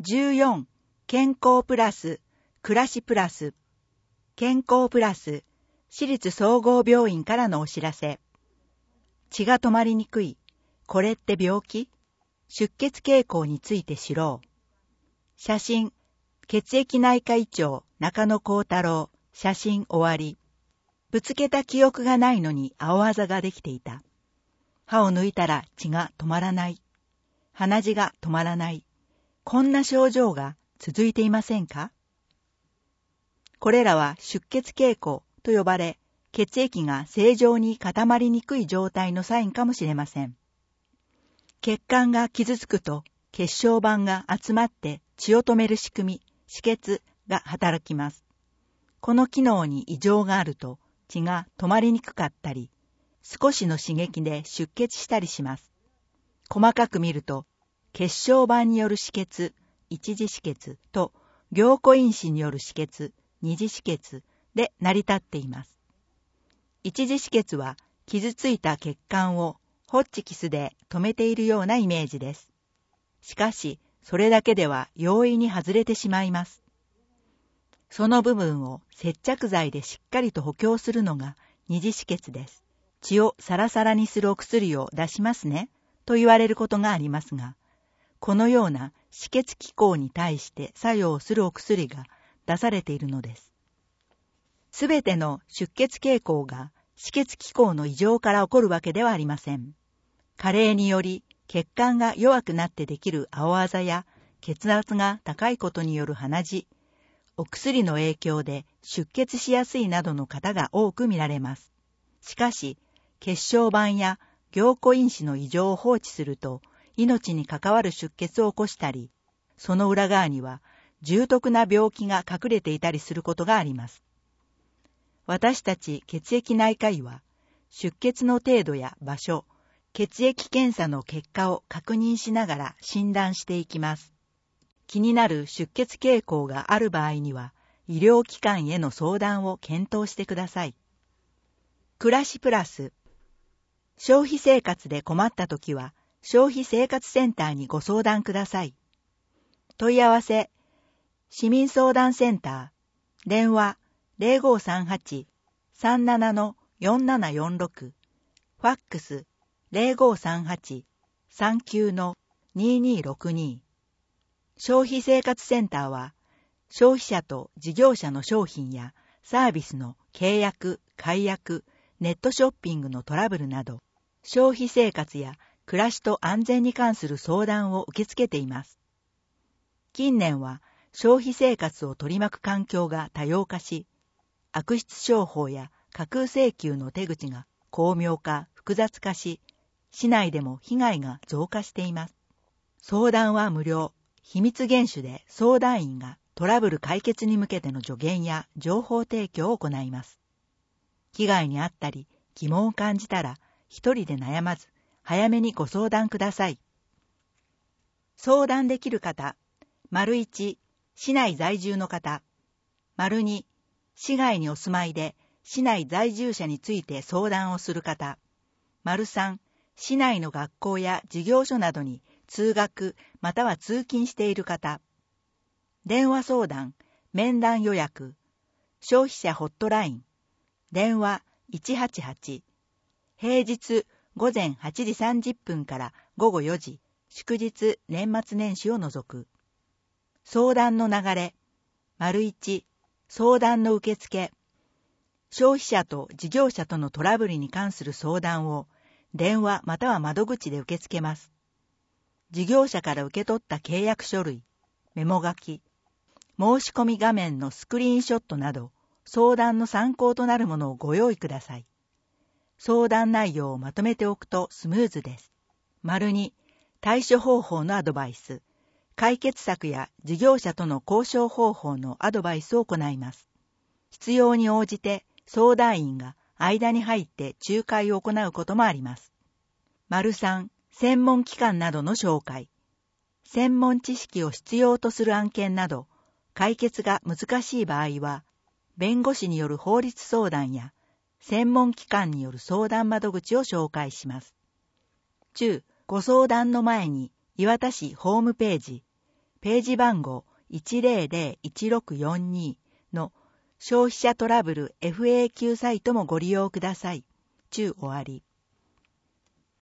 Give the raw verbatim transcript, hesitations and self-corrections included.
じゅうよん、健康プラス、暮らしプラス。健康プラス、私立総合病院からのお知らせ。血が止まりにくい。これって病気？出血傾向について知ろう。写真、血液内科医長中野幸太郎。写真終わり。ぶつけた記憶がないのに青あざができていた。歯を抜いたら血が止まらない。鼻血が止まらない。こんな症状が続いていませんか？これらは出血傾向と呼ばれ、血液が正常に固まりにくい状態のサインかもしれません。血管が傷つくと血小板が集まって血を止める仕組み、止血が働きます。この機能に異常があると血が止まりにくかったり、少しの刺激で出血したりします。細かく見ると、血小板による止血、一次止血と凝固因子による止血、二次止血で成り立っています。一次止血は傷ついた血管をホッチキスで止めているようなイメージです。しかし、それだけでは容易に外れてしまいます。その部分を接着剤でしっかりと補強するのが二次止血です。血をサラサラにするお薬を出しますね、と言われることがありますが、このような止血機構に対して作用するお薬が出されているのです。すべての出血傾向が止血機構の異常から起こるわけではありません。加齢により血管が弱くなってできる青あざや血圧が高いことによる鼻血、お薬の影響で出血しやすいなどの方が多く見られます。しかし、血小板や凝固因子の異常を放置すると、命に関わる出血を起こしたり、その裏側には重篤な病気が隠れていたりすることがあります。私たち血液内科医は、出血の程度や場所、血液検査の結果を確認しながら診断していきます。気になる出血傾向がある場合には、医療機関への相談を検討してください。暮らしプラス。消費生活で困ったときは、消費生活センターにご相談ください。問い合わせ、市民相談センター、電話 ゼロごさんはち さんなな よんななよんろく、ファックス ゼロごさんはち さんきゅう ににろくに。消費生活センターは、消費者と事業者の商品やサービスの契約、解約、ネットショッピングのトラブルなど、消費生活や暮らしと安全に関する相談を受け付けています。近年は消費生活を取り巻く環境が多様化し、悪質商法や架空請求の手口が巧妙化、複雑化し、市内でも被害が増加しています。相談は無料、秘密厳守で相談員がトラブル解決に向けての助言や情報提供を行います。被害に遭ったり疑問を感じたら一人で悩まず早めにご相談ください。相談できる方、丸いち、市内在住の方、丸に、市外にお住まいで市内在住者について相談をする方、丸さん、市内の学校や事業所などに通学または通勤している方、電話相談、面談予約、消費者ホットライン、電話いちはちはち、平日午前はちじさんじゅっぷんから午後よじ、祝日年末年始を除く。相談の流れ、丸いち、相談の受付。消費者と事業者とのトラブルに関する相談を電話または窓口で受け付けます。事業者から受け取った契約書類、メモ書き、申し込み画面のスクリーンショットなど、相談の参考となるものをご用意ください。相談内容をまとめておくとスムーズです。丸に、対処方法のアドバイス、解決策や事業者との交渉方法のアドバイスを行います。必要に応じて相談員が間に入って仲介を行うこともあります。丸さん、専門機関などの紹介。専門知識を必要とする案件など、解決が難しい場合は、弁護士による法律相談や、専門機関による相談窓口を紹介します。中、ご相談の前に、磐田市ホームページ、 ページ番号 いちまるまるいちろくよんに の消費者トラブル エフエーキュー サイトもご利用ください。中終わり。